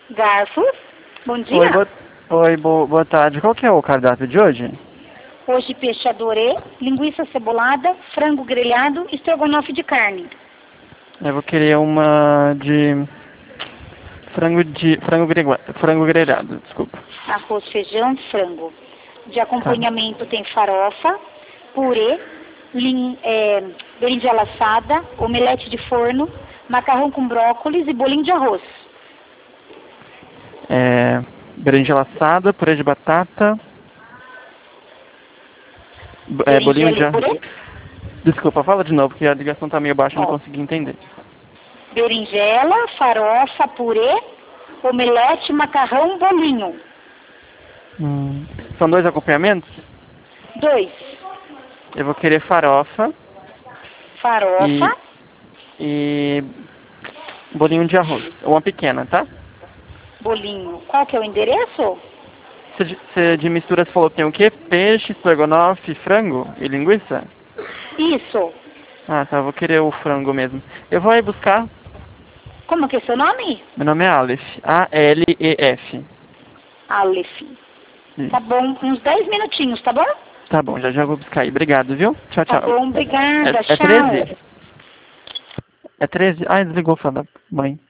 Garfos. Bom dia. Boa tarde. Qual que é o cardápio de hoje? Hoje peixe adorê, linguiça cebolada, frango grelhado e estrogonofe de carne. Eu vou querer uma de frango grelhado, desculpa. Arroz, feijão, frango. De acompanhamento tem farofa, purê, berinjela assada, omelete de forno, macarrão com brócolis e bolinho de arroz. Berinjela assada, purê de batata, bolinho de arroz. Desculpa, fala de novo, porque a ligação tá meio baixa e não consegui entender. Berinjela, farofa, purê, omelete, macarrão, bolinho. São 2 acompanhamentos? 2. Eu vou querer farofa. Farofa. E bolinho de arroz. Uma pequena, tá? Bolinho. Qual que é o endereço? Você de mistura você falou que tem o quê? Peixe, estrogonofe, frango e linguiça? Isso. Ah, tá. Vou querer o frango mesmo. Eu vou aí buscar. Como que é seu nome? Meu nome é Aleph. A-L-E-F. Aleph. Isso. Tá bom. Uns 10 minutinhos, tá bom? Tá bom, já vou buscar aí. Obrigado, viu? Tchau, tchau. Tá bom, obrigada. É Tchau. 13? É 13? Ah, desligou, fala da mãe.